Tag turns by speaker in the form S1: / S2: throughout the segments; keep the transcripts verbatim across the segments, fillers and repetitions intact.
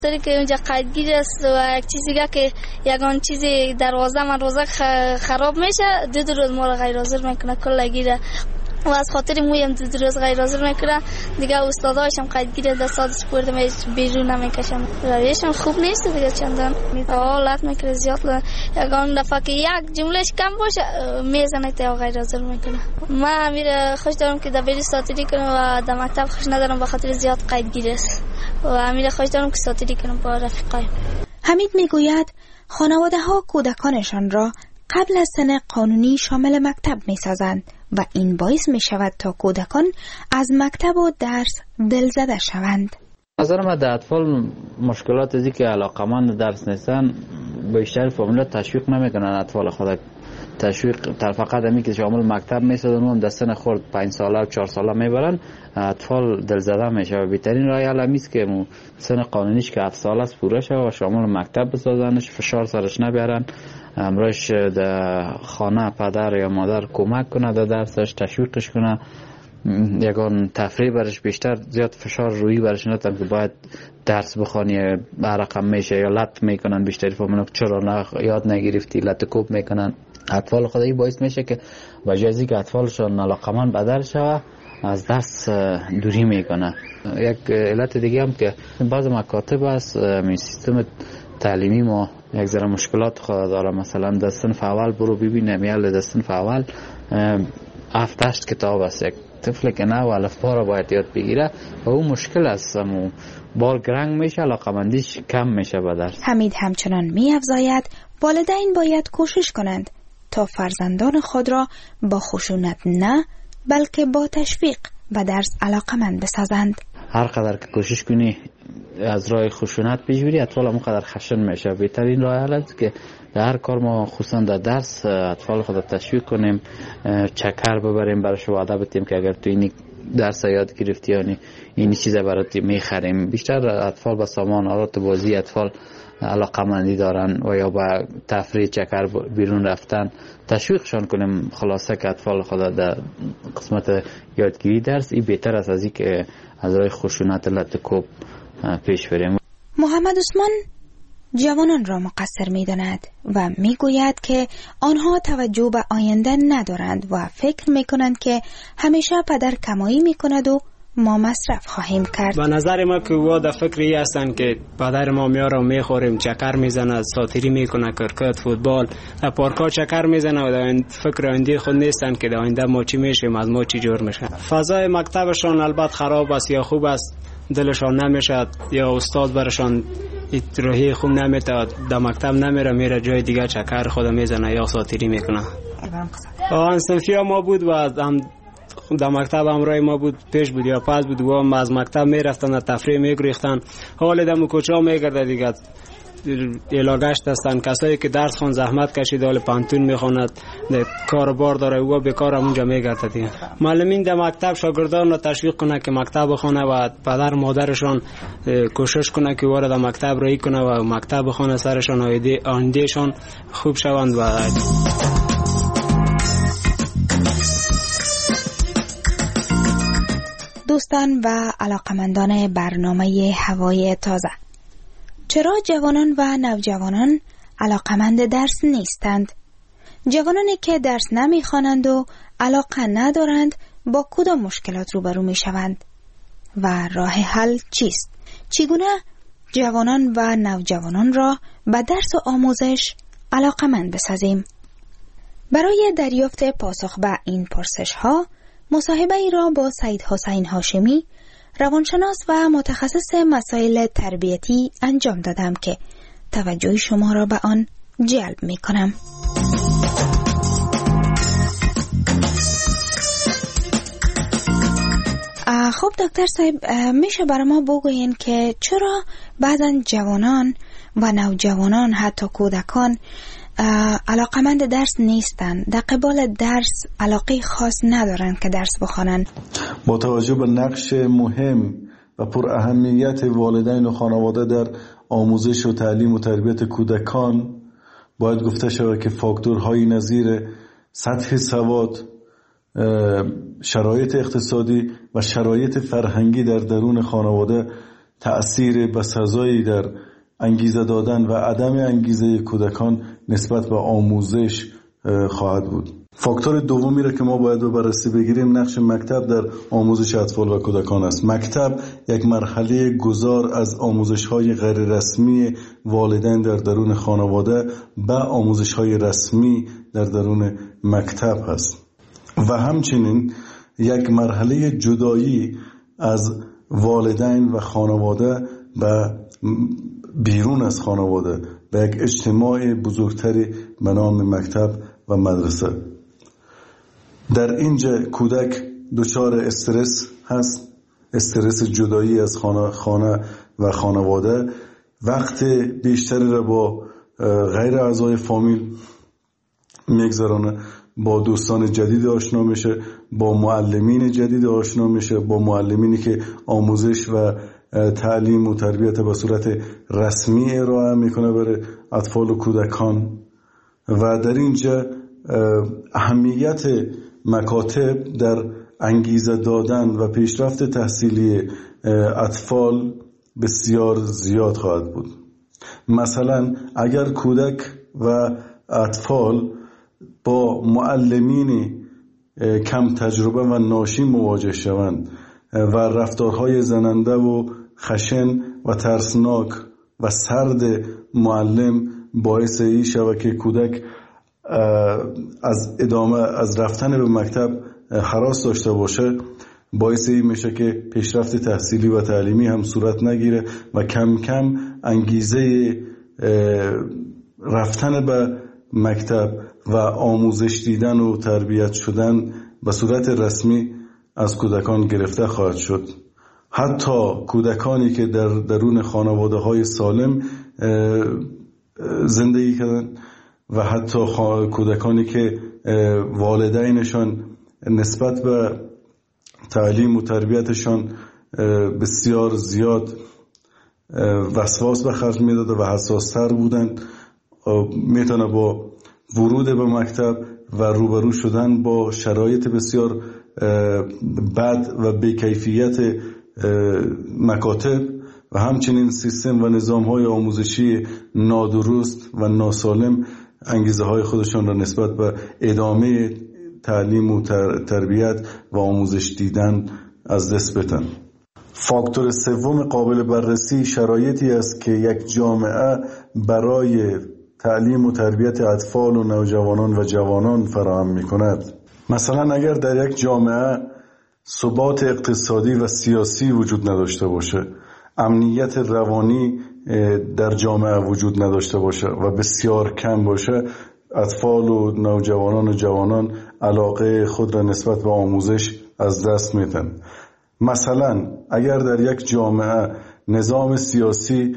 S1: طوری که اونجا قیدگیر است و یک چیزی که یگان چیزی دروازه من روزه خراب میشه دو دو روز ما رو غیر حاضر میکنه کل گیره و از خاطر مویم دو دو روز غیر حاضر میکنه دیگه استادایشم قیدگیر دستات سپورت می بیرون نمیکشم رویشم خوب نیست دیگه چندان حالت میکنه زیاد یگان دفعه که یک جملهش کم باشه میزنه تا غیر حاضر میکنه. من امیر خوش دارم که دبیر ساتیری کنم و در مکتب خوش ندارم به خاطر زیاد قیدگیر است و امیر خوش دارم که ساتیری کنم با رفیقایم.
S2: حمید میگوید خانواده ها کودکانشان را قبل از سن قانونی شامل مکتب میسازند و این باعث می شود تا کودکان از مکتب و درس دلزده شوند.
S3: نظر من در اطفال مشکلات ازی که علاقمند درس نیستن بیشتر فامیلا تشویق نمیکنن اطفال خود تشویق تر فقط همی که شامل مکتب میسازن و در سن خورد پنج ساله و چهار ساله میبرن اطفال دلزده میشه و بهترین راه حل همیست که سن قانونیش که هفت ساله است پوره شه و شامل مکتب بسازنش فشار سرش نبرن امروز در خانه پدر یا مادر کمک کنه در درسش تشویقش کنه یکان تفریح برش بیشتر زیاد فشار روی برش نتن که باید درس بخوانی برقم میشه یا لط میکنن بیشتر فهمونو چرا نه یاد نگرفتی لط کوب میکنن اطفال خودی باعث میشه که وجازی که اطفالشون علاقمند بدل شوه از درس دوری میکنه. یک علت دیگه هم که بعض مکاتب است می سیستم تعلیمی ما یک ذره مشکلات خود داره مثلا در صنف اول برو ببینه میال در صنف اول هفت هشت کتاب است یک طفل که نه و الفبا را باید یاد بگیره و اون مشکل است و بار گرنگ میشه علاقمندیش کم میشه به درس.
S2: حمید همچنان می‌افزاید والدین باید کوشش کنند تا فرزندان خود را با خشونت نه بلکه با تشویق و درس علاقمند بسازند.
S3: هر قدر که کوشش کنی از راه خشونت پیش بری اطفال هم قدر خشن میشه. بهترین راه حل است که در هر کار ما خصوصا در درس اطفال خود تشویق کنیم چکر ببریم براش وعده بدیم که اگر تو این درس یاد گرفتی یعنی این چیزا برات میخریم. بیشتر اطفال با سامان آلات بازی اطفال علاقمندی دارن و یا با تفریح چکر بیرون رفتن تشویقشان کنیم خلاصه که اطفال خود در قسمت یادگیری درس این بهتر است از این که از راه خشونت لط کوب پیش بریم.
S2: محمد عثمان جوانان را مقصر می داند و می گوید که آنها توجه به آینده ندارند و فکر می کنند که همیشه پدر کمایی می کند و ما مصرف خواهیم کرد.
S4: به نظر ما که وا در فکری هستند که پدر ما میاره و میخوریم چکر میزنه ساتیری میکنه کرکت فوتبال در پارکا چکر میزنه و در فکر آینده خود نیستند که در آینده ما چی میشیم از ما چی جور میشه. فضای مکتبشان البته خراب است یا خوب است دلشان نمیشه یا استاد برشان راهی خوب نمیده در مکتب نمیره میره جای دیگه چکر خود میزنه یا ساتیری میکنه. آن صنفی ما بود و هم در مکتب همراه ما بود پیش بود یا پس بود و هم از مکتب میرفتن تفریح میگریختن حال دم کوچا میگرده دیگه علاقه‌اش هستن کسایی که درس خون زحمت کشید حال پانتون میخواند کار بار داره و بیکار اونجا میگرده دیگه. معلمین در مکتب شاگردان را تشویق کنه که مکتب بخونه و پدر مادرشان کوشش کنه که وارد مکتب رایی کنه و مکتب بخونه سرشان آیندهشان خوب شوند. و
S2: دوستان و علاقمندان برنامه هوای تازه، چرا جوانان و نوجوانان علاقمند درس نیستند؟ جوانانی که درس نمیخوانند و علاقه ندارند با کدام مشکلات روبرو میشوند و راه حل چیست؟ چگونه جوانان و نوجوانان را به درس و آموزش علاقمند بسازیم؟ برای دریافت پاسخ به این پرسش ها مصاحبه ای را با سید حسین هاشمی روانشناس و متخصص مسائل تربیتی انجام دادم که توجه شما را به آن جلب می کنم. خب دکتر صاحب میشه برای ما بگوین که چرا بعضا جوانان و نوجوانان حتی کودکان علاقمند درس نیستن، در قبال درس علاقه خاص ندارن که درس بخوانن؟
S5: با توجه به نقش مهم و پر اهمیت والدین و خانواده در آموزش و تعلیم و تربیت کودکان باید گفته شود که فاکتورهای نظیر سطح سواد، شرایط اقتصادی و شرایط فرهنگی در درون خانواده تأثیر بسزایی در انگیزه دادن و عدم انگیزه کودکان نسبت به آموزش خواهد بود. فاکتور دومی را که ما باید به بررسی بگیریم نقش مکتب در آموزش اطفال و کودکان است. مکتب یک مرحله گذار از آموزش‌های غیر رسمی والدین در درون خانواده به آموزش‌های رسمی در درون مکتب است و همچنین یک مرحله جدایی از والدین و خانواده و بیرون از خانواده به یک اجتماع بزرگتری به نام مکتب و مدرسه. در اینجا کودک دچار استرس هست، استرس جدایی از خانه, خانه و خانواده، وقت بیشتری را با غیر اعضای فامیل میگذرانه، با دوستان جدید آشنا میشه، با معلمین جدید آشنا میشه، با معلمینی که آموزش و تعلیم و تربیت به صورت رسمی ارائه میکنه برای اطفال و کودکان. و در اینجا اهمیت مکاتب در انگیزه دادن و پیشرفت تحصیلی اطفال بسیار زیاد خواهد بود. مثلا اگر کودک و اطفال با معلمین کم تجربه و ناشی مواجه شوند و رفتارهای زننده و خشن و ترسناک و سرد معلم باعث این شود که کودک از ادامه از رفتن به مکتب هراس داشته باشه، باعث این میشه که پیشرفت تحصیلی و تعلیمی هم صورت نگیره و کم کم انگیزه رفتن به مکتب و آموزش دیدن و تربیت شدن به صورت رسمی از کودکان گرفته خواهد شد. حتی کودکانی که در درون خانواده های سالم زندگی کردن و حتی کودکانی که والدینشان نسبت به تعلیم و تربیتشان بسیار زیاد وسواس به خرج میداد و حساستر بودن، میتونه با ورود به مکتب و روبرو شدن با شرایط بسیار بد و بیکیفیت مکاتب و همچنین سیستم و نظام‌های آموزشی نادرست و ناسالم انگیزه های خودشان را نسبت به ادامه تعلیم و تربیت و آموزش دیدن از دست بدن. فاکتور سوم قابل بررسی شرایطی است که یک جامعه برای تعلیم و تربیت اطفال و نوجوانان و جوانان فراهم می‌کند. مثلا اگر در یک جامعه ثبات اقتصادی و سیاسی وجود نداشته باشه، امنیت روانی در جامعه وجود نداشته باشه و بسیار کم باشه، اطفال و نوجوانان و جوانان علاقه خود را نسبت به آموزش از دست میدن. مثلا اگر در یک جامعه نظام سیاسی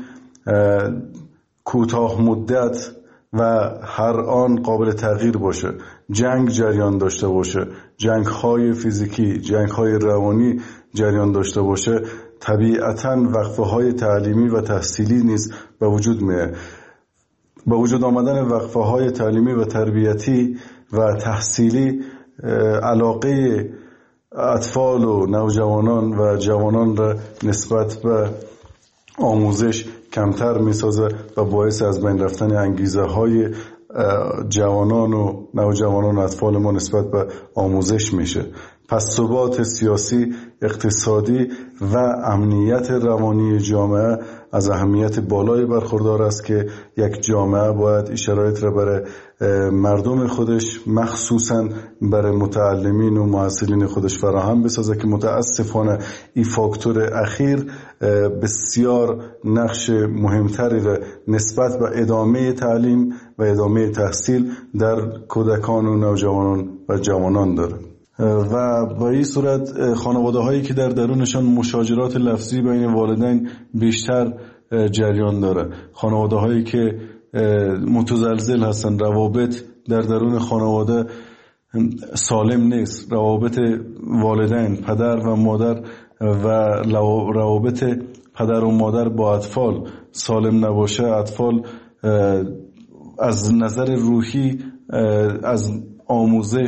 S5: کوتاه مدت و هر آن قابل تغییر باشه، جنگ جریان داشته باشه، جنگ های فیزیکی، جنگ های روانی جریان داشته باشه، طبیعتاً وقفه های تعلیمی و تحصیلی نیز به وجود میاد. با وجود آمدن وقفه های تعلیمی و تربیتی و تحصیلی، علاقه اطفال و نوجوانان و جوانان را نسبت به آموزش کمتر میسازه و باعث از بین رفتن انگیزه های جوانان و نوجوانان و اطفال ما نسبت به آموزش میشه. پس ثبات سیاسی، اقتصادی و امنیت روانی جامعه از اهمیت بالای برخوردار است که یک جامعه باید این شرایط را برای مردم خودش، مخصوصاً برای متعلمین و محصلین خودش فراهم بسازه که متاسفانه این فاکتور اخیر بسیار نقش مهمتری را نسبت به ادامه تعلیم و ادامه تحصیل در کودکان و نوجوانان و جوانان داره. و با این صورت خانواده هایی که در درونشان مشاجرات لفظی بین والدین بیشتر جریان داره، خانواده هایی که متزلزل هستن، روابط در درون خانواده سالم نیست، روابط والدین، پدر و مادر و روابط پدر و مادر با اطفال سالم نباشه، اطفال از نظر روحی از آموزش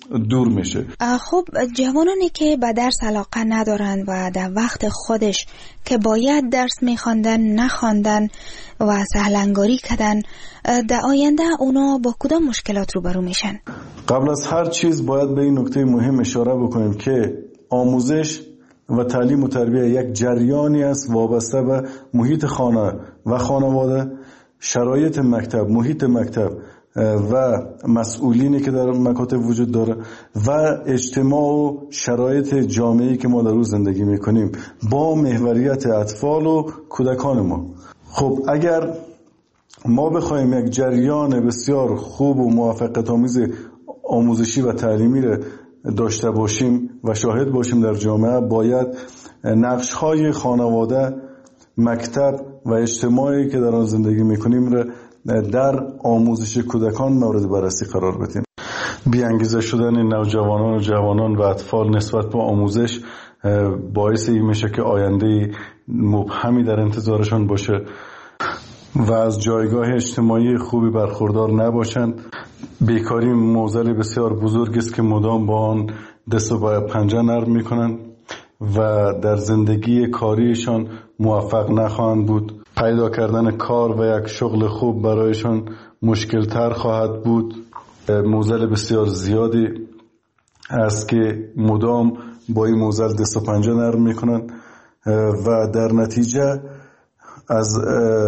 S5: دور میشه.
S2: خب جوانانی که به درس علاقه ندارند و در وقت خودش که باید درس میخواندن نخواندن و سهلنگاری کردن، در آینده اونا با کدام مشکلات روبرو میشن؟
S5: قبل از هر چیز باید به این نکته مهم اشاره بکنیم که آموزش و تعلیم و تربیه یک جریانی است وابسته به محیط خانه و خانواده، شرایط مکتب، محیط مکتب و مسئولینی که در مکاتب وجود داره و اجتماع و شرایط جامعه‌ای که ما در روز زندگی میکنیم با محوریت اطفال و کودکان ما. خب اگر ما بخوایم یک جریان بسیار خوب و موفقیت‌آمیز آموزشی و تعلیمی را داشته باشیم و شاهد باشیم در جامعه، باید نقش‌های خانواده، مکتب و اجتماعی که در آن زندگی میکنیم را در آموزش کودکان مورد بررسی قرار بدیم. بی‌انگیزه شدن نوجوانان و جوانان و اطفال نسبت به آموزش باعث این میشه که آینده مبهمی در انتظارشان باشه و از جایگاه اجتماعی خوبی برخوردار نباشند. بیکاری معضل بسیار بزرگ است که مدام با آن دست و پنجه نرم میکنند و در زندگی کاریشان موفق نخواهند بود. پیدا کردن کار و یک شغل خوب برایشان مشکل تر خواهد بود. معضل بسیار زیادی است که مدام با این معضل دست و پنجه نرم میکنند و در نتیجه از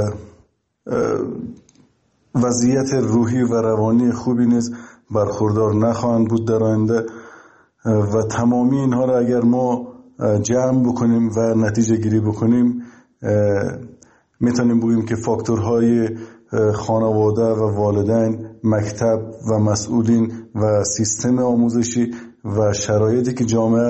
S5: وضعیت روحی و روانی خوبی نیز برخوردار نخواهند بود در آینده. و تمامی اینها را اگر ما جمع بکنیم و نتیجه گیری بکنیم، میتونیم بگوییم که فاکتورهای خانواده و والدین، مکتب و مسئولین و سیستم آموزشی و شرایطی که جامعه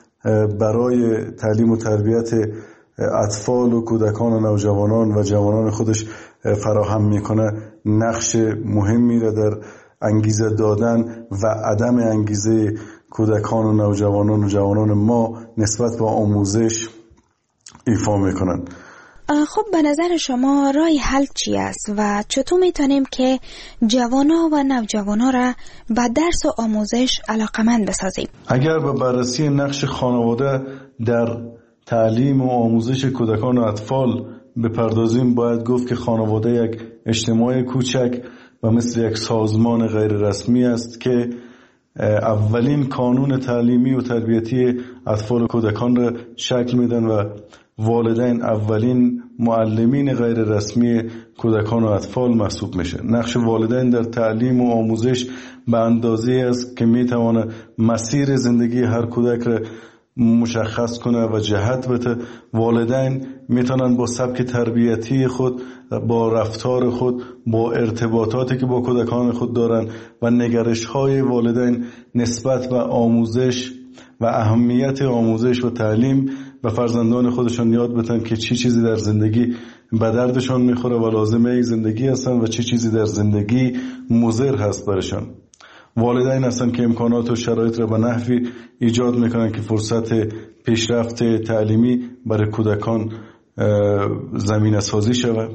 S5: برای تعلیم و تربیت اطفال و کودکان و نوجوانان و جوانان خودش فراهم میکنه نقش مهمی را در انگیزه دادن و عدم انگیزه کودکان و نوجوانان و جوانان ما نسبت به آموزش ایفا میکنن.
S2: خب به نظر شما راه حل چی است و چطور میتونیم که جوانا و نوجوانا را به درس و آموزش علاقمند بسازیم؟
S5: اگر به بررسی نقش خانواده در تعلیم و آموزش کودکان و اطفال بپردازیم، باید گفت که خانواده یک اجتماع کوچک و مثل یک سازمان غیر رسمی است که اولین کانون تعلیمی و تربیتی اطفال و کودکان را شکل میدن و والدین اولین معلمین غیر رسمی کودکان و اطفال محسوب میشه. نقش والدین در تعلیم و آموزش به اندازه است که میتونه مسیر زندگی هر کودک را مشخص کنه و جهت بده. والدین میتونن با سبک تربیتی خود، با رفتار خود، با ارتباطاتی که با کودکان خود دارن و نگرش های والدین نسبت به آموزش و اهمیت آموزش و تعلیم و فرزندان خودشان یاد بدن که چی چیزی در زندگی به دردشان میخوره و لازمه زندگی هستن و چی چیزی در زندگی مضر هست برشان. والدین هستن که امکانات و شرایط را به نحوی ایجاد میکنن که فرصت پیشرفت تعلیمی برای کودکان زمینه سازی شود.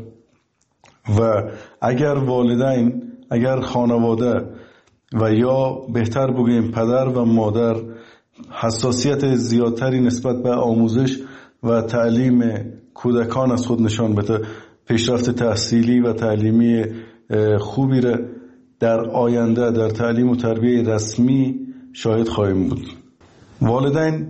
S5: و اگر والدین، اگر خانواده و یا بهتر بگوییم پدر و مادر حساسیت زیادتری نسبت به آموزش و تعلیم کودکان از خود نشان بده، پیشرفت تحصیلی و تعلیمی خوبی را در آینده در تعلیم و تربیه رسمی شاهد خواهیم بود. والدین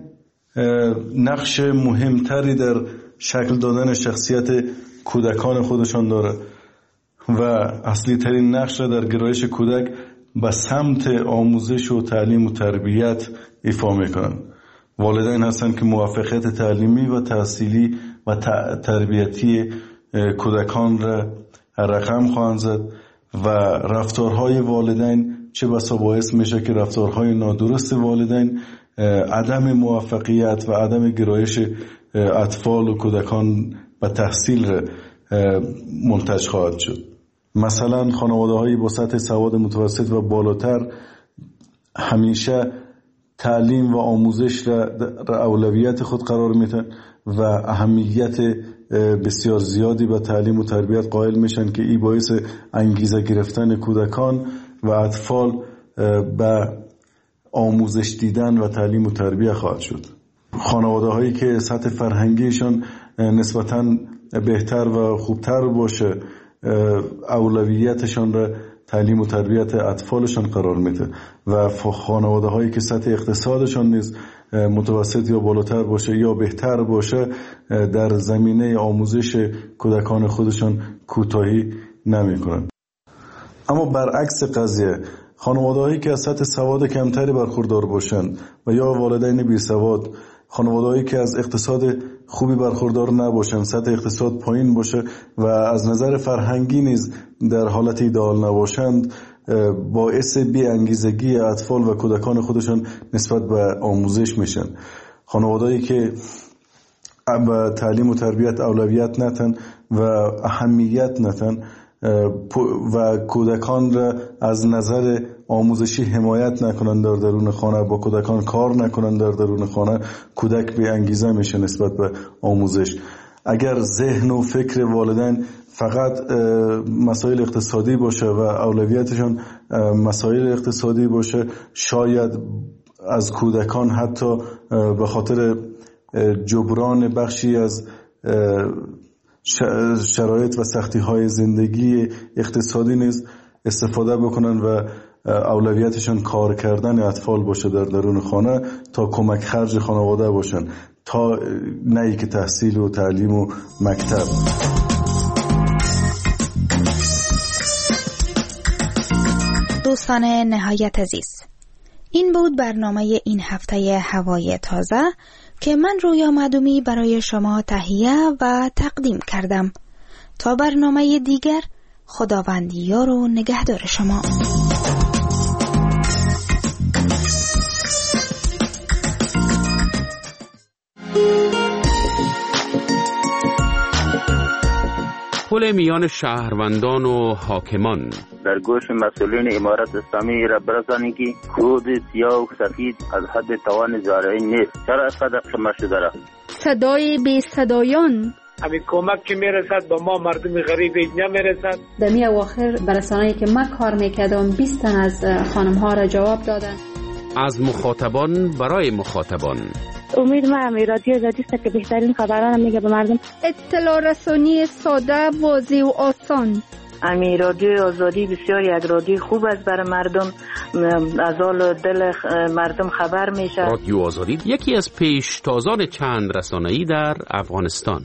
S5: نقش مهمتری در شکل دادن شخصیت کودکان خودشان داره و اصلی ترین نقش را در گرایش کودک به سمت آموزش و تعلیم و تربیت ایفا میکنن. والدین هستند که موفقیت تعلیمی و تحصیلی و تربیتی کودکان را رقم خواهند زد و رفتارهای والدین چه بسا باعث میشه که رفتارهای نادرست والدین عدم موفقیت و عدم گرایش اطفال و کودکان به تحصیل را منتج خواهد شد. مثلا خانواده هایی با سطح سواد متوسط و بالاتر همیشه تعلیم و آموزش را اولویت خود قرار میدن و اهمیت بسیار زیادی به تعلیم و تربیت قائل میشن که این باعث انگیزه گرفتن کودکان و اطفال به آموزش دیدن و تعلیم و تربیه خواهد شد. خانواده هایی که سطح فرهنگیشان نسبتاً بهتر و خوبتر باشه اولویتشان را تعلیم و تربیت اطفالشان قرار میده و خانواده هایی که سطح اقتصادشان نیز متوسط یا بالاتر باشه یا بهتر باشه در زمینه آموزش کودکان خودشان کوتاهی نمی کنند. اما برعکس قضیه خانواده هایی که از سطح سواد کمتری برخوردار باشند و یا والدین بی سواد، خانواده هایی که از اقتصاد خوبی برخوردار نباشند، سطح اقتصاد پایین باشه و از نظر فرهنگی نیز در حالت ایدئال نباشند، باعث بی انگیزگی اطفال و کودکان خودشان نسبت به آموزش میشن. خانواده‌ای که به تعلیم و تربیت اولویت نتن و اهمیت نتن و کودکان را از نظر آموزشی حمایت نکنند در درون خانه، با کودکان کار نکنند در درون خانه، کودک بی انگیزه میشه نسبت به آموزش. اگر ذهن و فکر والدین فقط مسائل اقتصادی باشه و اولویتشان مسائل اقتصادی باشه، شاید از کودکان حتی به خاطر جبران بخشی از شرایط و سختی های زندگی اقتصادی نیز استفاده بکنن و اولویتشان کار کردن اطفال باشه در درون خانه تا کمک خرج خانواده باشن، تا نه که تحصیل و تعلیم و مکتب.
S2: دوستان نهایت عزیز، این بود برنامه این هفته هوای تازه که من رویا معدومی برای شما تهیه و تقدیم کردم. تا برنامه دیگر، خداوند یار و نگهدار شما.
S6: پل میان شهروندان و حاکمان.
S7: در گوش مسئولین امارت اسلامی را برسانید که کود سیاه و سفید از حد توان زارعین نیست. چرا صدق شما شده را؟
S8: صدای بی صدایان.
S9: همین کمک که میرسد با ما مردم غریب اینجا میرسد.
S10: در می اواخر برسانه‌ای که من کار میکردم بیست تن از خانم ها را جواب دادن.
S6: از مخاطبان برای مخاطبان.
S11: امید ما هم رادیو آزادی است که بهترین خبران میگه به مردم.
S8: اطلاع رسانی ساده، واضح و آسان.
S12: امی رادیو آزادی بسیار یک رادیو خوب است برای مردم، از حال دل مردم خبر میشه.
S6: رادیو آزادی یکی از پیشتازان چند رسانه‌ای در افغانستان.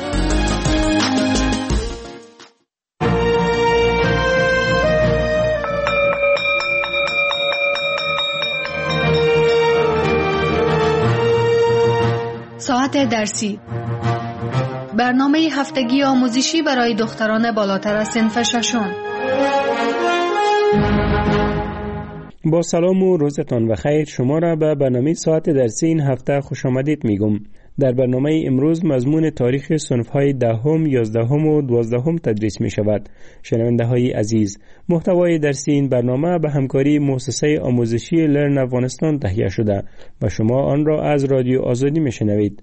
S13: ساعت درسی، برنامه هفتگی آموزشی برای دختران بالاتر از صنف ششم.
S4: با سلام و روزتان بخیر. شما را به برنامه ساعت درسی این هفته خوش آمدید میگم. در برنامه امروز مضمون تاریخ صنف‌های دهم، یازدهم و دوازدهم تدریس می شود. شنونده های عزیز، محتوای درسی این برنامه به همکاری مؤسسه آموزشی لرن افغانستان تهیه شده و شما آن را از رادیو آزادی می شنوید.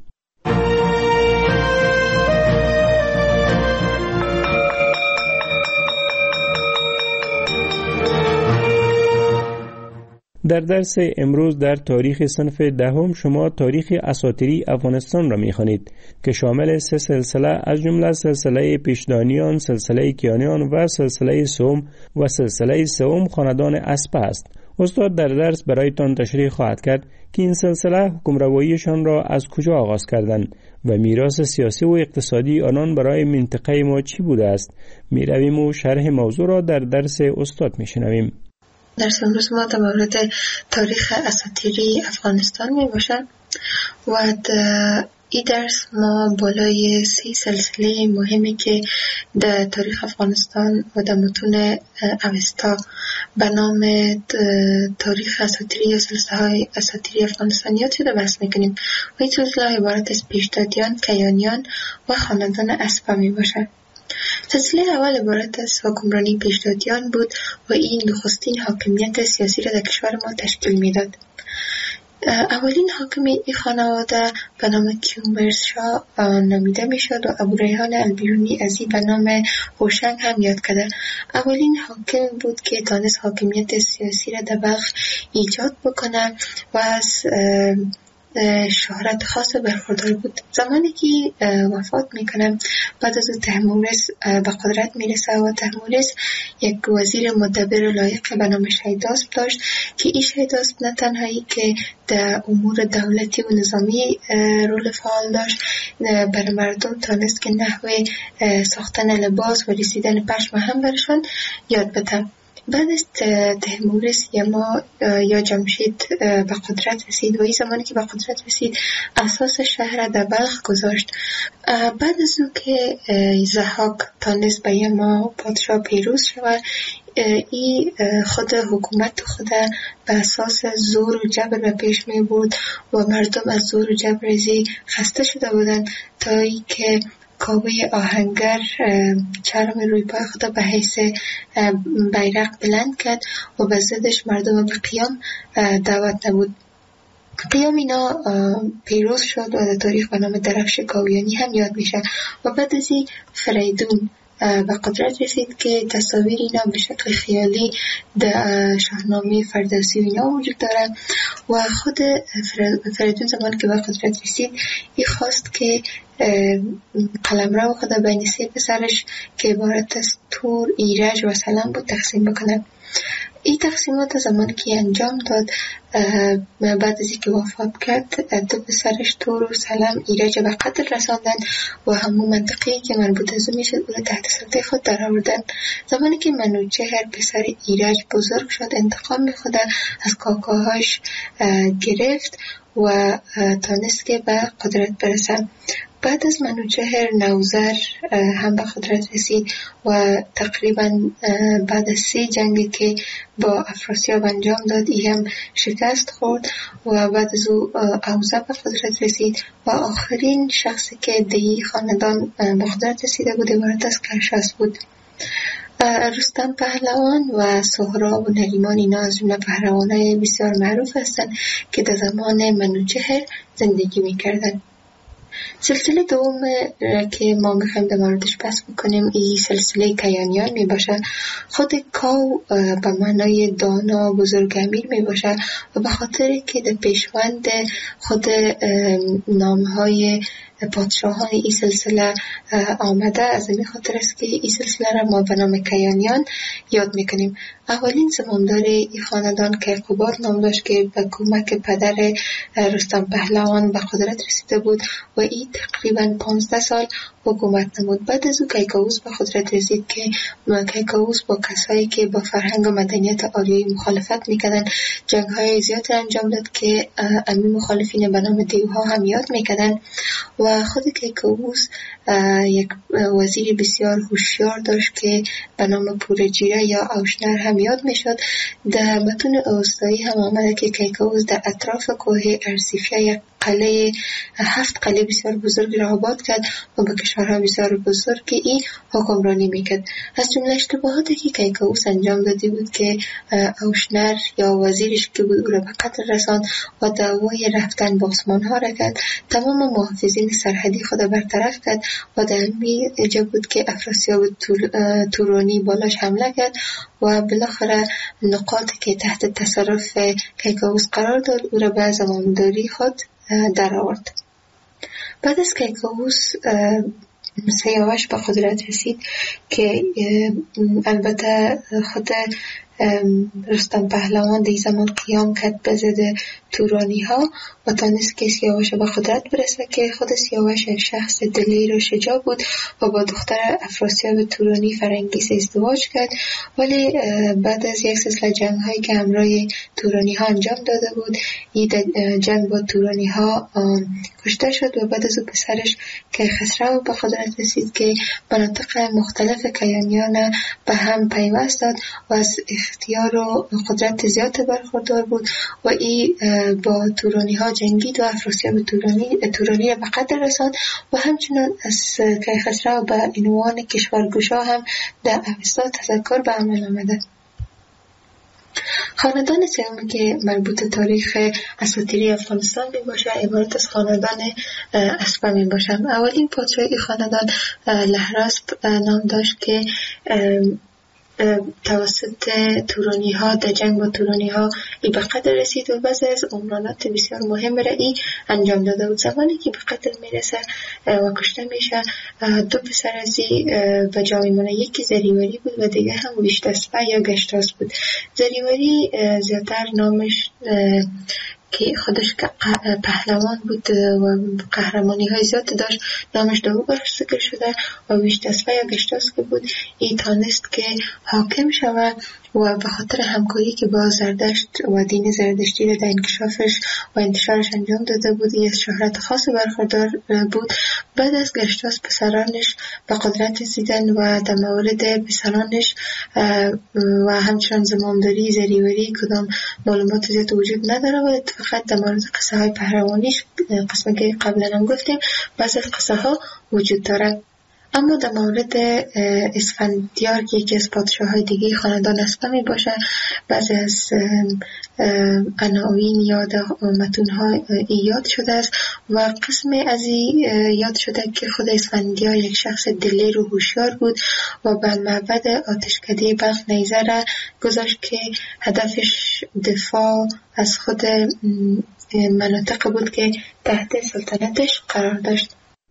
S4: در درس امروز در تاریخ صنف دهم شما تاریخ اساطیری افغانستان را می‌خوانید که شامل سه سلسله از جمله سلسله پیشدانیان، سلسله کیانیان و سلسله سوم و سلسله سوم خاندان اسپه است. استاد در درس برایتان تشریح خواهد کرد که این سلسله حکمرواییشان را از کجا آغاز کردند و میراث سیاسی و اقتصادی آنان برای منطقه ما چی بوده است. می‌رویم و شرح موضوع را در درس استاد می‌شنویم.
S14: درس امروز ما در مورد تاریخ اساطیری افغانستان می باشد و این درس ما بالای سی سلسله مهمی که در تاریخ افغانستان و در متون اوستا به نام تاریخ اساطیری یا سلسله های اساطیری افغانستان یاد شده بحث میکنیم و این سلسله عبارت از پیشدادیان، کیانیان و خاندان اسپه می باشد. سلسله اول عبارت از حکمرانی پیشدادیان بود و این نخستین حاکمیت سیاسی را در کشور ما تشکیل میداد. اولین حاکم این خانواده به نام کیومرث شاه نامیده می شد و ابو ریحان البیرونی از این به نام هوشنگ هم یاد کرده. اولین حاکم بود که دانست حاکمیت سیاسی را در بلخ ایجاد بکنه و از شهرت خاص برخوردار بود. زمانی که وفات میکنه بعد از تحمورس به قدرت میرسه و تحمورس یک وزیر مدبر لایق به نام شیداسپ داشت که این شیداسپ نه تنهایی که در امور دولتی و نظامی رول فعال داشت، برای مردم تانست که نحوه ساختن لباس و رسیدن پشم هم برشان یاد بده. بعد از تحمورس یما یا جمشید به قدرت رسید و این زمانی که به قدرت رسید اساس شهر در بلخ گذاشت. بعد از اون که ضحاک تانست به یما پادشاه پیروز شود، ای خود حکومت خود به اساس زور و جبر به پیش می بود و مردم از زور و جبر ازی خسته شده بودن تا ای که کاوه آهنگر چرم روی پای خود به حیث بیرق بلند کرد و به ضدش مردم به قیام دعوت نمود. قیام اینا پیروز شد و در تاریخ به نام درفش کاویانی هم یاد میشه و بعد از این فریدون به قدرت رسید که تصاویر اینا به شکل خیالی در شاهنامه فردوسی اینا وجود داره و خود فریدون زمان که به قدرت رسید ای خواست که قلمرو خود بین سه پسرش که عبارت از تور، ایرج و سلم بود تقسیم بکنه. این تقسیمات زمان که انجام داد بعد از اینکه وفات کرد دو پسرش تور و سلم ایرج به قتل رساندن و همون منطقه‌ای که مربوط از اون میشد اون تحت سلطه خود در آوردن. زمانی که منوچهر پسر ایرج بزرگ شد انتقام خود از کاکاهاش گرفت و تانست که به قدرت برسه. بعد از منوچهر نوذر هم به قدرت رسید و تقریبا بعد از سی جنگی که با افراسیاب انجام داد ای هم شکست خورد و بعد از او اوزه به قدرت رسید و آخرین شخصی که دی خاندان به قدرت رسیده بود عبارت از کرشاس بود. رستم پهلوان و سهراب و نریمان اینا از جمله پهلوانای بسیار معروف هستند که در زمان منوچهر زندگی می‌کردند. سلسله دوم که ما میخوایم در موردش بحث بکنیم این سلسله کیانیان می باشه. خود کاو به معنای دانا بزرگ امیر می باشه و به خاطر که در پیشوند خود نامهای پادشاهان این سلسله آمده از این خاطر است که این سلسله را ما به نام کیانیان یاد میکنیم. اولین زمامدار این خاندان کیقوباد نام داشت که به کمک پدر رستم پهلوان به قدرت رسیده بود و این تقریبا پانزده سال حکومت نمود. بعد از او کیکاووس به قدرت رسید که کیکاووس با کسایی که با فرهنگ و مدنیت آریایی مخالفت میکردن جنگ های زیاد انجام داد که امی مخالفین به نام دیوها هم یاد میکردن و خود کیکاووس یک وزیر بسیار هوشیار داشت که به نام پورجیره یا اوشنر هم یاد میشد. در متون اوستایی هم آمده که کیکاووس در اطراف کوه ارسیفیا یک قلعه هفت قلعه بسیار بزرگ را آباد کرد و به کشورها بسیار بزرگی این حکمرانی میکرد. از جمله اشتباهاتی که کیکاووس انجام داده بود که اوشنر یا وزیرش که بود او را به قتل رساند و دعوای رفتن به عثمان ها را کرد. تمام محافظین سرحدی خود برطرف کرد و در می جا بود که افراسیاب تورانی بالاش حمله کرد و بالاخره نقاطی که تحت تصرف کیکاووس قرار داد او را به زمامداری خود در آورد. بعد از کیکاووس سیاوش به قدرت رسید که البته خود رستم پهلوان در زمان قیام کرد به ضد تورانی ها و تانست که سیاوش به قدرت برسه که خود سیاوش یک شخص دلیر و شجاع بود و با دختر افراسیاب تورانی فرنگیس ازدواج کرد، ولی بعد از یک سلسله جنگ هایی که همراه تورانی ها انجام داده بود این جنگ با تورانی ها کشته شد و بعد از او پسرش کیخسرو به قدرت رسید که مناطق مختلف کیانیان به هم پیوست داد و از اختیار و قدرت زیاد برخوردار بود و این با تورانی ها جنگید و افراسیاب تورانی تورانی به قتل رساند و همچنان از کیخسرو به عنوان کشورگشا هم در اوستا تذکر به عمل آمده. خاندان سوم که مربوط تاریخ اساطیری افغانستان می باشه عبارت از خاندان اسپا می باشند. اولین پادشاه خاندان لهراسپ نام داشت که توسط تورانی ها در جنگ با تورانی ها ای به قتل رسید و بعضی از عمرانات بسیار مهم را ای انجام داده بود. زمانی که به قتل میرسه و کشته میشه دو پسر از ای به جا میمونه، یکی زریوری بود و دیگه هم ویشتاسپا یا گشتاس بود. زریوری زیادتر نامش که خودش پهلوان بود و قهرمانی های زیاد داشت نامش دو براش ذکر شده و ویشتاسپا یا گشتاس که بود ای تانست که حاکم شود و به خاطر همکاری که با زردشت و دین زردشتی را در انکشافش و انتشارش انجام داده بود ای از شهرت خاص برخوردار بود. بعد از گشتاس پسرانش به قدرت رسیدن و در مورد پسرانش و همچنان زمامداری زریوری کدام معلومات زیاد وجود نداره و فقط در مورد قصه های پهلوانیش قسمه که قبلا هم گفتیم بعض از قصه ها وجود داره. اما در مورد اسفندیار که یکی از پادشاه های دیگه خاندان اسپا می باشه بعضی از عناوین یا متون ها یاد شده است و قسم از یاد شده که خود اسفندیار یک شخص دلیر و هوشیار بود و به معبد آتشکده بلخ نیزه را گذاشت که هدفش دفاع از خود مناطق بود که تحت سلطنتش قرار داشت.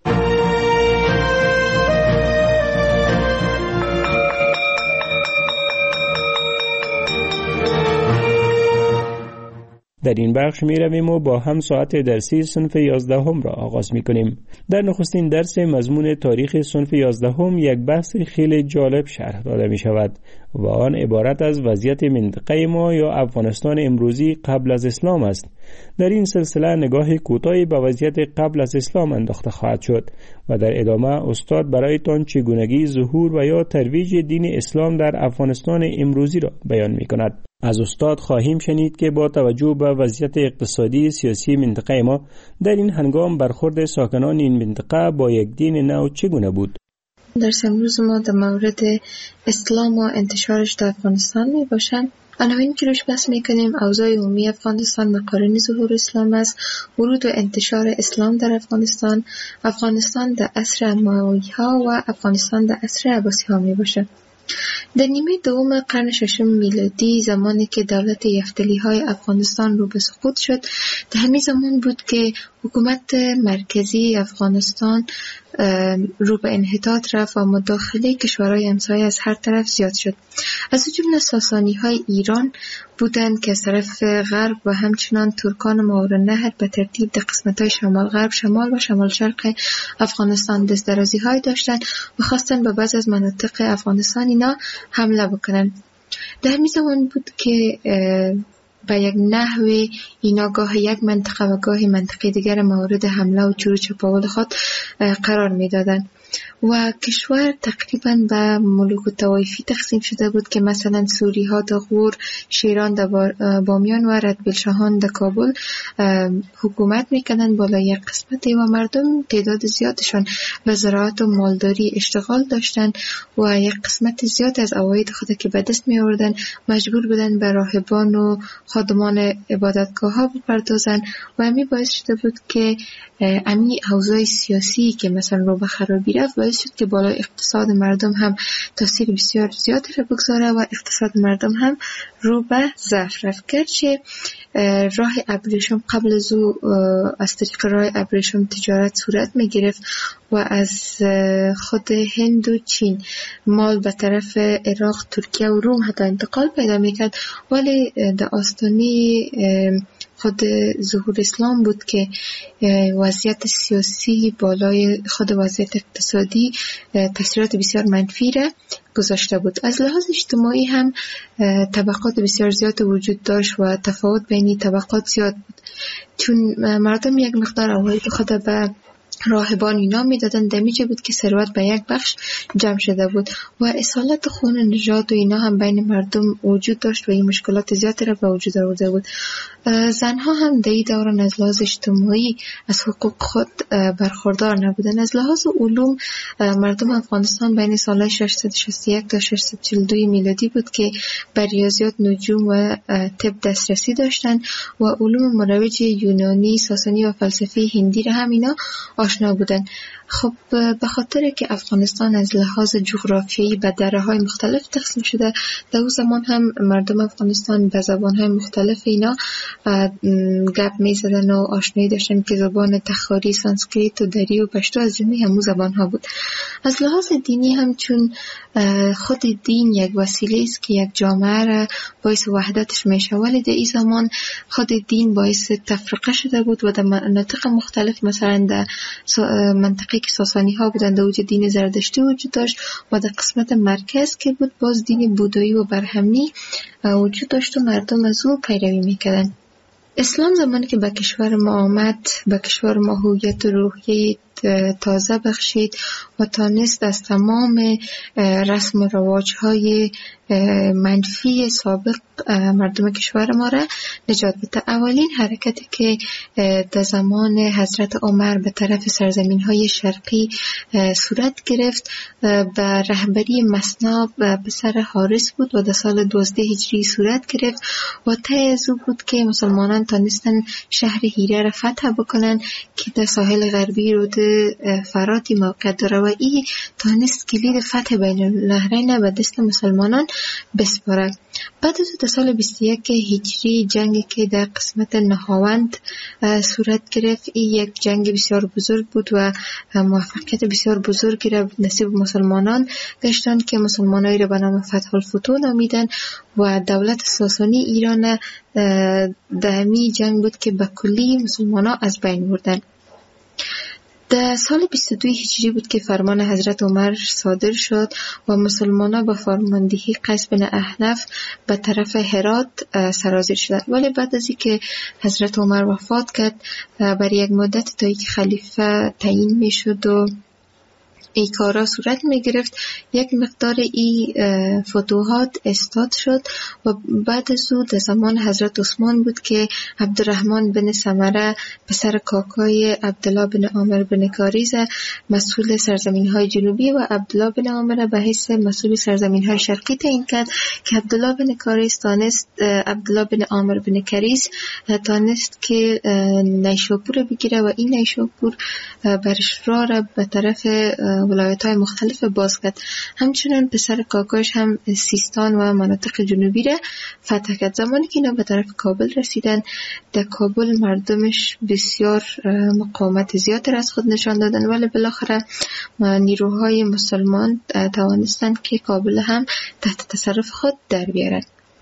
S15: در این بخش می رویم و با هم ساعت درسی صنف یازدهم را آغاز می کنیم. در نخستین درس مضمون تاریخ صنف یازدهم یک بحث خیلی جالب شرح داده می شود و آن عبارت از وضعیت منطقه ما یا افغانستان امروزی قبل از اسلام است. در این سلسله نگاه کوتاهی به وضعیت قبل از اسلام انداخته خواهد شد و در ادامه استاد برایتان چگونگی ظهور و یا ترویج دین اسلام در افغانستان امروزی را بیان می کند. از استاد خواهیم شنید که با توجه به وضعیت اقتصادی سیاسی منطقه ما در این هنگام برخورد ساکنان این منطقه با یک دین نو چگونه بود.
S14: درس امروز ما در مورد اسلام و انتشارش در افغانستان می باشند. عناوین که روش بحث میکنیم اوضاع عمومی افغانستان، مقارن ظهور اسلام است، ورود و انتشار اسلام در افغانستان، افغانستان در عصر اموی ها و افغانستان در عصر عباسی ها می باشه. در نیمه دوم قرن ششم میلادی زمانی که دولت یفتلی های افغانستان رو به سقوط شد در همین زمان بود که حکومت مرکزی افغانستان رو به انحطاط رفت و مداخله کشورهای همسایه از هر طرف زیاد شد. از جمله ساسانی های ایران بودند که از طرف غرب و همچنان ترکان ماورالنهر به ترتیب در قسمت های شمال غرب، شمال و شمال شرق افغانستان دست درازی های داشتند و خواستند به بعض از مناطق افغانستان اینا حمله بکنند. در همین زمان بود که به یک نحوی اینا گاه یک منطقه و گاه منطقه دیگر مورد حمله و چور و چپاول خود قرار می دادن و کشور تقریبا به ملوک و طوایفی تقسیم شده بود که مثلا سوری ها در غور، شیران در بامیان و ردبیلشاهان در کابل حکومت میکنن بالا یک قسمتی و مردم تعداد زیادشان به زراعت و مالداری اشتغال داشتن و یک قسمت زیاد از عواید خود که به دست می آوردن مجبور بودن به راهبان و خادمان عبادتگاه ها بپردازن و همین باعث شده بود که امی اوضاع سیاسی که مثلا رو به خرابی رفت باعث شد که بالای اقتصاد مردم هم تاثیر بسیار زیادی را بگذاره و اقتصاد مردم هم رو به ضعف رفت. گرچه راه ابریشم قبل از او از طریق راه ابریشم تجارت صورت می گرفت و از خود هند و چین مال به طرف عراق، ترکیه و روم حتی انتقال پیدا می کرد، ولی در آستانه خود ظهور اسلام بود که وضعیت سیاسی بالای خود وضعیت اقتصادی تاثیرات بسیار منفی را گذاشته بود. از لحاظ اجتماعی هم طبقات بسیار زیاد وجود داشت و تفاوت بین طبقات زیاد بود، چون مردم یک مقدار عواید خود به راهبان اینا میدادن. دمیجه بود که ثروت به یک بخش جمع شده بود و اصالت خون نژاد و اینا هم بین مردم وجود داشت و این مشکلات زیادی را به وجود آورده بود. زنها هم در این دوران از لحاظ اجتماعی از حقوق خود برخوردار نبودن. از لحاظ علوم مردم افغانستان بین سال ششصد و شصت و یک تا ششصد و چهل و دو میلادی بود که بر ریاضیات، نجوم و طب دسترسی داشتن و علوم مروج یونانی، ساسانی و فلسفه هندی را هم اینا آشنا بودن. خب به خاطر که افغانستان از لحاظ جغرافیایی به دره‌های مختلف تقسیم شده، در اون زمان هم مردم افغانستان به زبان‌های مختلف اینا گپ می‌زدن و آشنایی داشتن که زبان تخاری، سانسکریت و دری و پشتو از جمله همون زبان‌ها بود. از لحاظ دینی هم چون خود دین یک وسیله است که یک جامعه را باعث وحدتش میشه، ولی در این زمان خود دین باعث تفرقه شده بود و در مناطق مختلف، مثلا در منطقه که ساسانی ها بودن در وجود دین زردشتی وجود داشت و در قسمت مرکز که بود باز دین بودایی و برهمنی وجود داشت و مردم از او پیروی میکردن. اسلام زمانی که به کشور ما آمد، به کشور ما هویت و روحیه تازه بخشید و تانست از تمام رسم و رواج‌های منفی سابق مردم کشور ما را نجات بده. اولین حرکتی که در زمان حضرت عمر به طرف سرزمین‌های شرقی صورت گرفت به رهبری مثنی پسر حارث بود و در سال دوازده هجری صورت گرفت و طی از او بود که مسلمانان تانستن شهر هیره را فتح بکنن که در ساحل غربی رود فراتی موقع داره و این تانست کلید فتح بین النهرین به دست مسلمانان بسپاره. بعد از در سال بیست و یک هجری جنگی که در قسمت نهاوند صورت گرفت، این یک جنگ بسیار بزرگ بود و موفقیت بسیار بزرگی را نصیب مسلمانان گشتند که مسلمانایی را به نام فتح الفتوح نامیدند و دولت ساسانی ایران در همین جنگ بود که به کلی مسلمانان از بین بردند. در سال بیست و دو هجری بود که فرمان حضرت عمر صادر شد و مسلمانان با فرماندهی قیس بن احنف به طرف هرات سرازیر شدند. ولی بعد از اینکه حضرت عمر وفات کرد، برای یک مدت تا اینکه خلیفه تعیین می شد و ای کارا صورت می گرفت، یک مقدار ای فتوحات استاد شد و بعد از او در زمان حضرت عثمان بود که عبدالرحمن بن سمره پسر کاکای عبدالله بن عامر بن کاریز مسئول سرزمین های جنوبی و عبدالله بن عامر به حیث مسئول سرزمین های شرقی تعیین کرد که عبدالله بن کاریز تانست عبدالله بن عامر بن کاریز تانست که نیشابور بگیره و این نیشابور برش را به طرف ولایت های مختلف باز کرد. همچنان پسر کاکاش هم سیستان و مناطق جنوبی را فتح کرد. زمانی که اینا به طرف کابل رسیدن، در کابل مردمش بسیار مقاومت زیاد از خود نشان دادن، ولی بالاخره نیروهای مسلمان توانستند که کابل هم تحت تصرف خود در بیارن.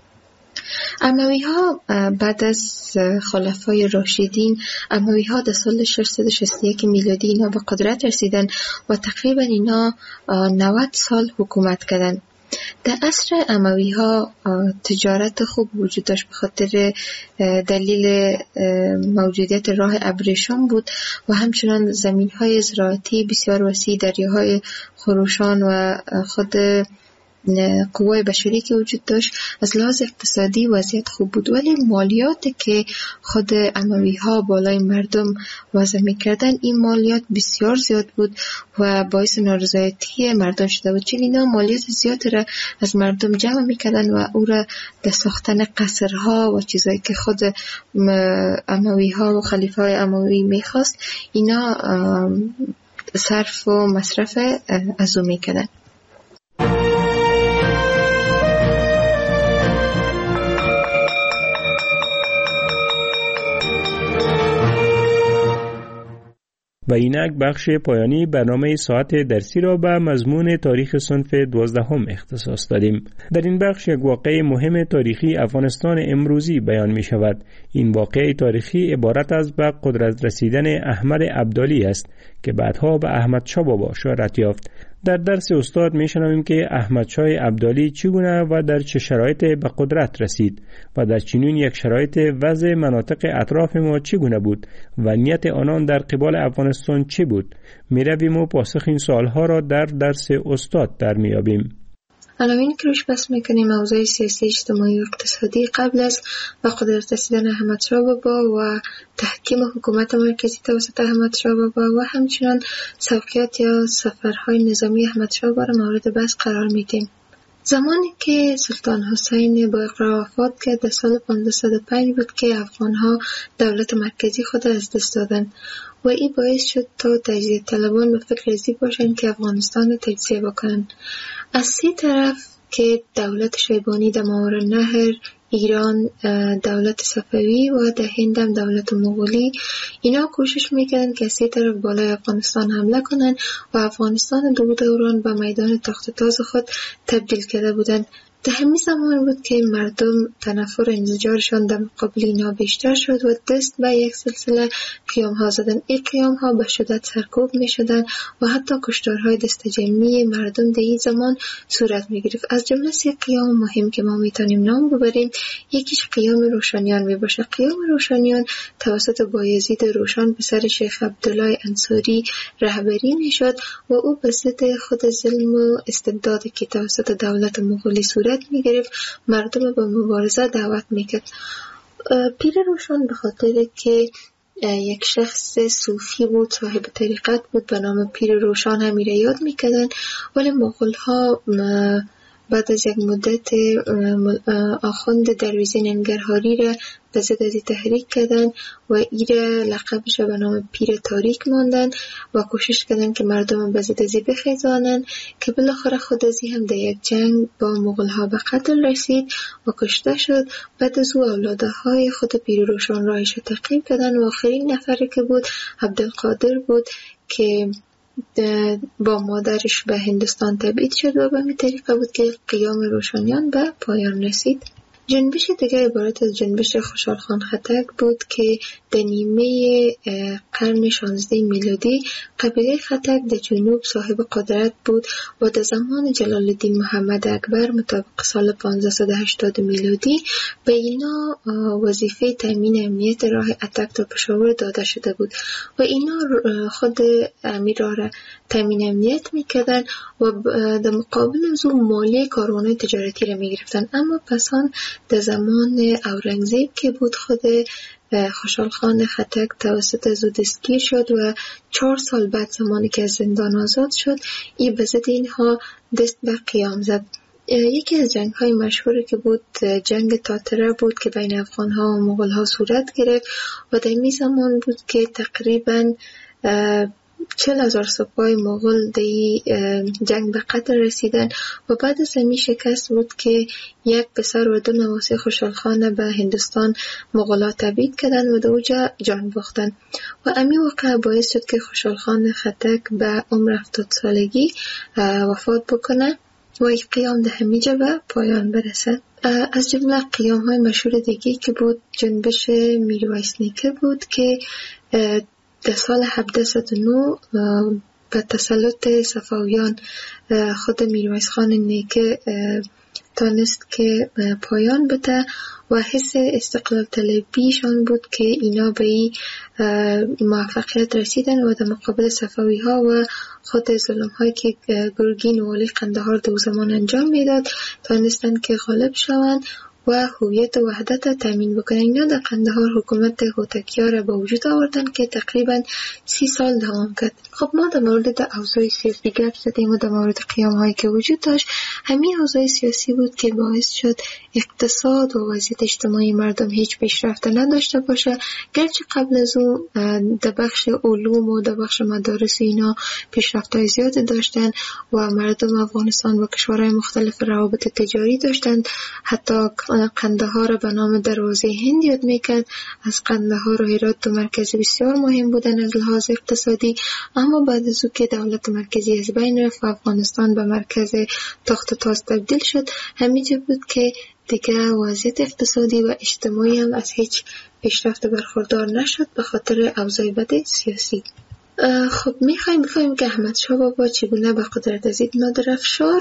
S14: اموی ها بعد از خلفای راشدین، اموی ها در سال ششصد و شصت و یک میلادی اینا به قدرت رسیدن و تقریبا اینا نود سال حکومت کردن. در عصر اموی ها تجارت خوب وجود داشت به خاطر دلیل موجودیت راه ابریشم بود و همچنان زمین های زراعتی بسیار وسیع، دریاهای خروشان و خود قوای بشری که وجود داشت. از لحاظ اقتصادی وضعیت خوب بود، ولی مالیات که خود اموی ها بالای مردم وضع میکردن، این مالیات بسیار زیاد بود و باعث نارضایتی مردم شده بود، چون اینا مالیات زیاد را از مردم جمع میکردن و او را در ساختن قصرها و چیزایی که خود اموی ها و خلیفه های اموی میخواست اینا صرف و مصرف از او میکردن.
S15: و اینک بخش پایانی برنامه ساعت درسی را به مضمون تاریخ صنف دوازدهم اختصاص دادیم. در این بخش یک واقعه مهم تاریخی افغانستان امروزی بیان می شود. این واقعه تاریخی عبارت از به قدرت رسیدن احمد ابدالی است که بعدها به احمد شاه بابا شهرت یافت. در درس استاد میشنویم که احمدشاه ابدالی چگونه و در چه شرایطی به قدرت رسید و در چنین یک شرایط وضع مناطق اطراف ما چگونه بود و نیت آنان در قبال افغانستان چی بود. میرویم و پاسخ این سوالها را در درس استاد در میابیم.
S14: عناوینی که روش بحث میکنیم موضوع سیاسی، اجتماعی و اقتصادی قبل از به قدرت رسیدن احمدشاه بابا و تحکیم حکومت مرکزی توسط احمدشاه بابا و همچنان سوقیات یا سفرهای نظامی احمدشاه بابا را مورد بحث قرار میدیم. زمانی که سلطان حسین با اقرار وفات کرد در سال پانزده صد و پنج بود که افغانها دولت مرکزی خود از دست دادند و این باعث شد تا تجزیه طلبان به فکر ازی باشند که افغانستان را تجزیه بکنند. از سی طرف که دولت شیبانی در ماوراءالنهر، ایران دولت صفوی و در هند هم دولت مغولی، اینا کوشش میکردن که از سی طرف بالای افغانستان حمله کنند و افغانستان دو دوران به میدان تخت تاز خود تبدیل کرده بودند. در همین زمان بود که مردم تنفر انزجارشان در مقابل اینا بیشتر شد و دست به یک سلسله قیام ها زدن. این قیام ها به شدت سرکوب می شدن و حتی کشتارهای دست جمعی مردم در این زمان صورت می گرفت. از جمله سی قیام مهم که ما می تانیم نام ببریم، یکیش قیام روشنیان می باشه. قیام روشنیان توسط بایزید روشن پسر شیخ عبدالله انصاری رهبری می شد و او به ضد خود ظلم و استبدادی که توسط دولت مغولی صورت می گرفت مردم به مبارزه دعوت می کرد. پیر روشن به خاطر که یک شخص صوفی بود، صاحب طریقت بود، به نام پیر روشن همی را یاد می کردن، ولی مغول ها بعد از یک مدت آخوند درویزه ننگرهاری را به ضد ازی تحریک کردن و ایره لقبش به نام پیر تاریک ماندن و کوشش کردن که مردم به ضد ازی بخیزانن که بالاخره خود ازی هم در یک جنگ با مغول ها به قتل رسید و کشته شد. بعد از او اولاده های خود پیر روشن راهش تعقیب کردن و آخرین نفری که بود عبدالقادر بود که با مادرش به هندوستان تبعید شد و به می طریقه بود که قیام روشنیان به پایان رسید. جنبش دیگر عبارت از جنبش خوشحال خان خټک بود که در نیمه قرن شانزده میلادی قبیله خټک در جنوب صاحب قدرت بود و در زمان جلال الدین محمد اکبر مطابق سال پانزده صد و هشتاد میلادی به اینا وظیفه تامین امنیت راه اتک تا پشاور داده شده بود و اینا خود امیر را تامین امنیت میکردن و در مقابل از اون مالی کاروان‌های تجارتی را میگرفتن. اما پسان در زمان اورنگزیب که بود خود خوشحال خان خټک توسط از او دستگیر شد و چهار سال بعد زمانی که از زندان آزاد شد این به ضد اینها دست به قیام زد. یکی از جنگ های مشهوری که بود جنگ تاتره بود که بین افغان ها و مغول ها صورت گرفت و در این زمان بود که تقریباً چل هزار سپاه مغول در جنگ به قتل رسیدن و بعد از همین شکست بود که یک پسر و دو نواسه خوشحال خان به هندوستان مغولا تبعید کردن و در اوجا جان باختن و همین واقعه باعث شد که خوشحال خان خټک به عمر هفتاد سالگی وفات بکنه و یک قیام در همیجا به پایان برسه. از جمله قیام های مشهور دیگه که بود جنبش میرویس نیکه بود که در سال هفده صد و نه به تسلط صفویان خود میرویس خان نیکه تانست که پایان بده و حس استقلال طلبیشان بود که اینا به این موفقیت رسیدن و در مقابل صفوی ها و خود ظلم هایی که گرگین والی قندهار دو زمان انجام میداد تانستن که غالب شوند و هویت و وحدت تامین بکنن. اینا در قندهار حکومت هوتکیا را به وجود آوردن که تقریبا سی سال دوام کرد. خب ما در مورد اوضاع سیاسی گپ زدیم و در مورد قیام هایی که وجود داشت. همین اوضاع سیاسی بود که باعث شد اقتصاد و وضعیت اجتماعی مردم هیچ پیشرفت نداشته باشه، گرچه قبل از اون در بخش علوم و در بخش مدارس اینا پیشرفت‌های زیاد داشتن و مردم افغانستان و کشورهای مختلف روابط تجاری داشتند. حتی قندهار را به نام دروازه هند یاد میکرد. از قندهار و هرات دو مرکز بسیار مهم بودن از لحاظ اقتصادی، اما بعد از او که دولت مرکزی از بین رفت و افغانستان به مرکز تخت تاز تبدیل شد، همینجا بود که دیگه وضعیت اقتصادی و اجتماعی هم از هیچ پیشرفت برخوردار نشد به خاطر اوضاع بد سیاسی. خب میخوایم بفهمیم که احمد شاه بابا چگونه به قدرت رسید. نادرافشار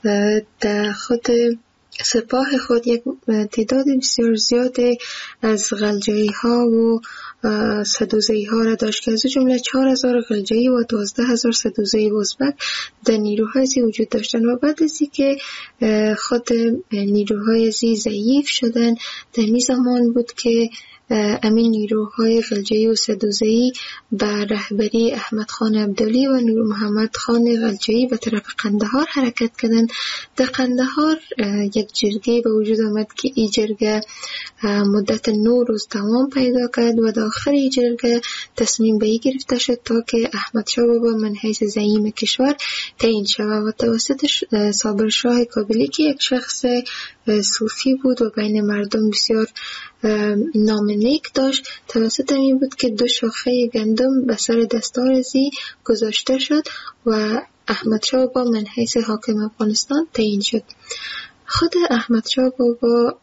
S14: در خود سپاه خود یک تعداد بسیار زیاد از غلجایی ها و سدوزی ها را داشت که از جمله چهار هزار غلجایی و دوازده هزار سدوزی و ازبک در نیروهای زی وجود داشتن. و بعد از که خود نیروهای زی ضعیف شدن، در این زمان بود که امین نیروهای غلجایی و سدوزی به رهبری احمد خان عبدالی و نور محمد خان غلجایی به طرف قندهار حرکت کردند. در قندهار یک جرگه به وجود آمد که این جرگه مدت نه روز تمام پیدا کرد و در آخر جرگه تصمیم به این گرفته شد تا که احمد شاه بابا من حیث زعیم کشور تعیین شود و توسط صابر شاه کابلی که یک شخص صوفی بود و بین مردم بسیار نام نیک داشت، توسط این بود که دو شاخه گندم به سر دستار زی گذاشته شد و احمد شاه بابا من حیث حاکم افغانستان تعیین شد. خود احمد شاه بابا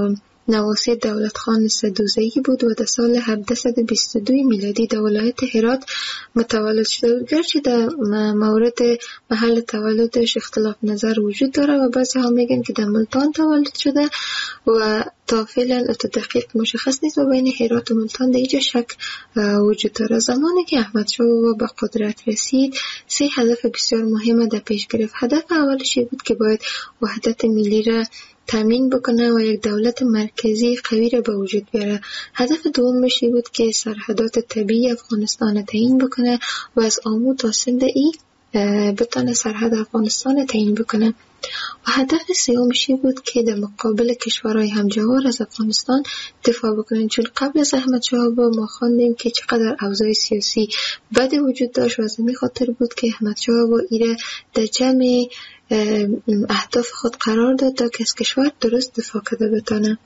S14: نواسی دولت خان سدوزی بود و در سال هفتصد و بیست و دو میلادی در ولایت هرات متولد شده بود. گرچه در مورد محل تولدش اختلاف نظر وجود داره و بعضی ها میگن که در ملتان تولد شده و تا فعلا تا دقیق مشخص نیست و بین هرات و ملتان در اینجا شک وجود داره. زمانی که احمد شاه بابا به قدرت رسید، سه هدف بسیار مهم در پیش گرفت. هدف اولش بود که باید وحدت ملی را تامین بکنه و یک دولت مرکزی قوی را به وجود بیاره. هدف دومش بود که سرحدات طبیعی افغانستان تعیین بکنه و از آمو تا سند ای بتونه سرحد افغانستان تعیین بکنه. و هدف سومش بود که در مقابل کشورهای همجوار از افغانستان دفاع بکنن، چون قبل از احمد شاه بابا ما خواندیم که چقدر اوضاع سیاسی بد وجود داشت و از این خاطر بود که احمد شاه بابا ایره در جمع اهداف خود قرار داد تا که از کشور درست دفاع کرده بتانه.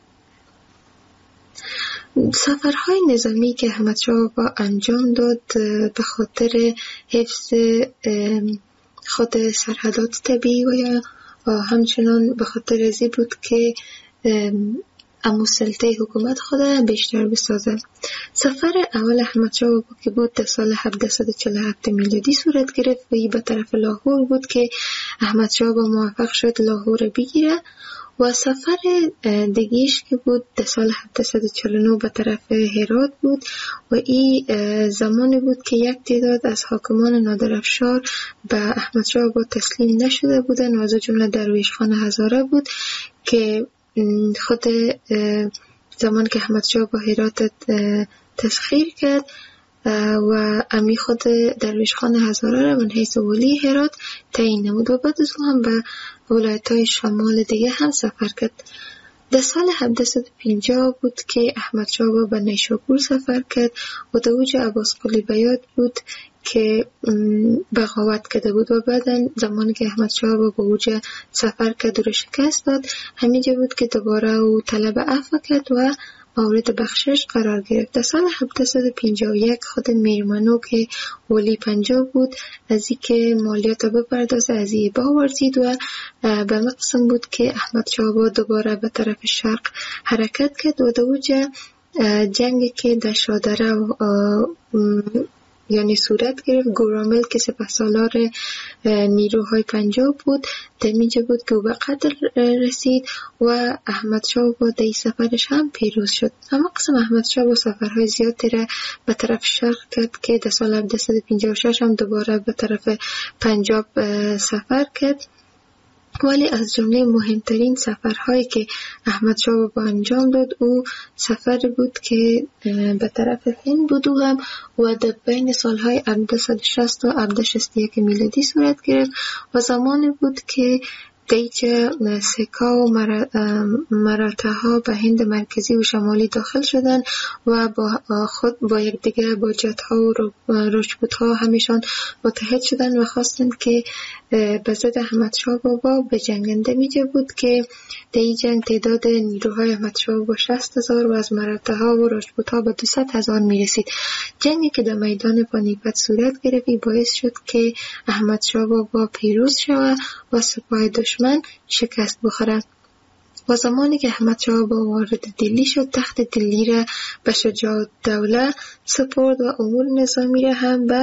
S14: سفرهای نظامی که احمد شاه بابا انجام داد به خاطر حفظ خود سرحدات طبیعی و یا همچنان به خاطر ازی بود که امو سلطه حکومت خود بیشتر بسازه. سفر اول احمد شاه بابا که بود در سال هفتصد و چهل و هفت میلادی صورت گرفت و این به طرف لاهور بود که احمد شاه بابا موفق شد لاهور بگیره. و سفر دیگیش که بود در سال هفتصد و چهل و نه به طرف هرات بود و این زمانی بود که یک تعداد از حاکمان نادرافشار به احمد شاه بابا تسلیم نشده بودن و از جمله درویش خان هزاره بود که خود زمان که احمد شاه با هرات تسخیر کرد و امی خود درویش خان هزاره را من حیث ولی هرات تعیین نمود و بعد از هم به ولایت های شمال دیگه هم سفر کرد. در سال هفتصد و پنجاه بود که احمد شاه بابا به نیشابور سفر کرد و در اوج عباس قلی بیات بود که بغاوت کرده بود و بعدا زمانی که احمد شاه بابا به اوج سفر کرد و را شکست داد، همینجا بود که دوباره او طلب عفو کرد و مورد بخشش قرار گرفت. در سال هفتصد و پنجاه و یک خود میرمنو که ولی پنجاب بود از این که مالیات را بپردازه از این باورزید و به مقصد بود که احمد شاه بابا دوباره به طرف شرق حرکت کرد و در اوج جنگی که در شادره یعنی صورت گرفت، گورامل که سپهسالار نیروهای پنجاب بود در اینجا بود که او به قتل رسید و احمد شاه با در سفرش هم پیروز شد. اما قسم احمد شاه با سفرهای زیادی را به طرف شرق کرد که در سال هفتصد و پنجاه و شش هم دوباره به طرف پنجاب سفر کرد. ولی از جمله مهمترین سفرهایی که احمد شاه بابا انجام داد او سفر بود که به طرف هند بود و هم و در بین سالهای هفتصد و شصت و هفتصد و شصت و یک میلادی صورت گرفت و زمانی بود که دیجه سکا و مراتع ها به هند مرکزی و شمالی داخل شدن و با خود با یک دیگه با جت ها و راجپوت ها همیشان متحد شدن و خواستند که به ضد احمد شاه بابا به جنگنده میجه بود که در این جنگ تعداد نیروهای احمد شاه بابا شصت هزار و از مراتع ها و راجپوت ها به دویست هزار میرسید. جنگی که در میدان پانیپت صورت گرفت باعث شد که احمد شاه بابا پیروز شود و سپاه دشمن شکست بخورد. و زمانی که احمد شاه بابا وارد دلی شد تخت دلی را به شجاع الدوله سپرد و امور نظامی را هم به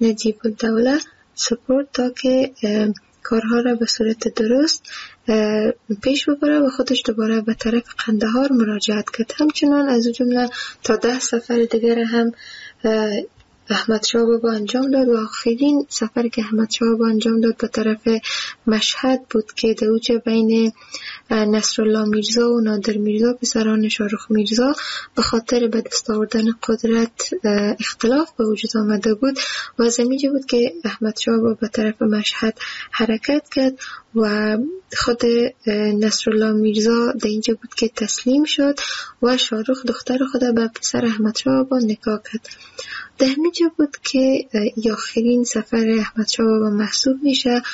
S14: نجیب الدوله سپورت تا که کارها را به صورت درست پیش ببره و خودش دوباره به طرف قندهار مراجعت کرد. همچنان از جمله تا ده سفر دیگر هم احمد شاه بابا انجام داد و آخرین سفر که احمد شاه بابا انجام داد به طرف مشهد بود که در اوج بین نصرالله میرزا و نادر میرزا پسران شاهرخ میرزا به خاطر به دست آوردن قدرت اختلاف به وجود آمده بود و از اینجا بود که احمد شاه بابا به طرف مشهد حرکت کرد و خود نصرالله میرزا در اینجا بود که تسلیم شد و شاهرخ دختر خود به پسر احمد شاه بابا نکاح کرد. در همینجا بود که آخرین سفر احمد شاه بابا محسوب میشه.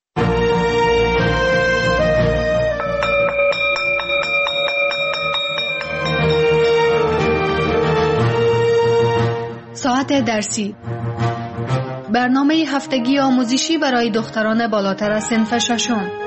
S13: ساعت درسی، برنامه هفتگی آموزشی برای دختران بالاتر از صنف ششم.